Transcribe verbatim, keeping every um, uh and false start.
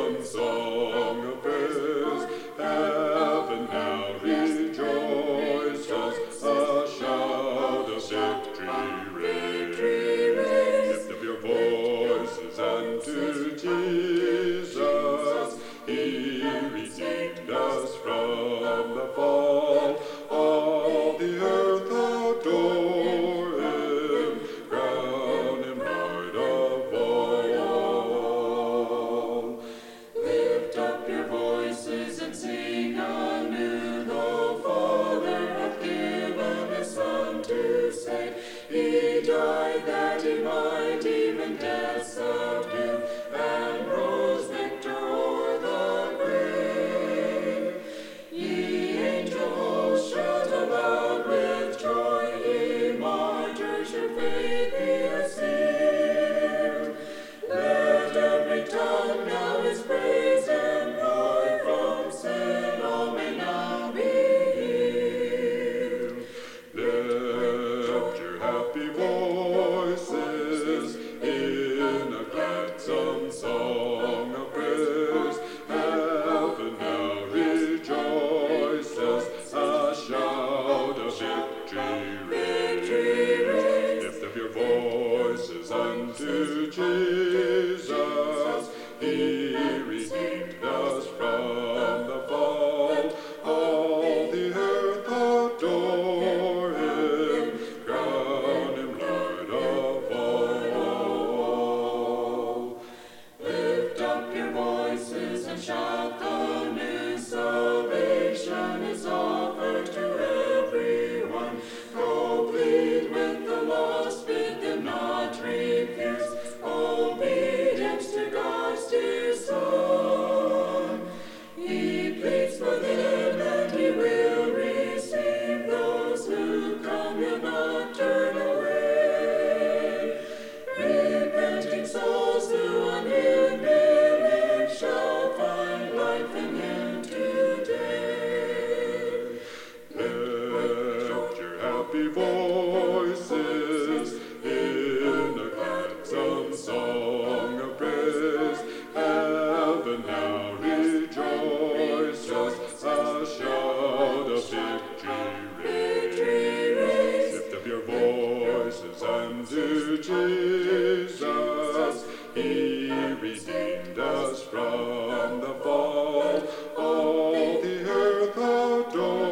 gladsome song of praise. Heaven now rejoices, a shout of victory raise. Lift up your voices unto Jesus, He redeemed us from the fall. All the earth adore Him, crown Him Lord of all. Lift up your voices and sing anew. The Father hath given His Son to save. He died that He might even death subdue, and rose victor o'er the grave. Ye angel hosts, shout aloud with joy. Ye martyrs, your faith He has sealed. Let every tongue now His praise employ. From sin all may now be healed. Lift your happy voices in a gladsome song of praise. Heaven now rejoices, a shout of victory raise. Lift up your voices unto Jesus, He redeemed us from the fall. All the earth adore Him, crown Him Lord of all. Lift up your voices and shout the new salvation is offered to everyone. Go plead with the lost, bid them not refuse obedience to God's dear Son. He pleads for them and He will receive those who come, He'll not turn away. Repenting souls who on Him believe shall find life in Him today. Lift your happy voices in a gladsome song of praise. Heaven now rejoices, a shout of victory raise. Lift up your voices unto Jesus, He redeemed us from the fall. All the earth adore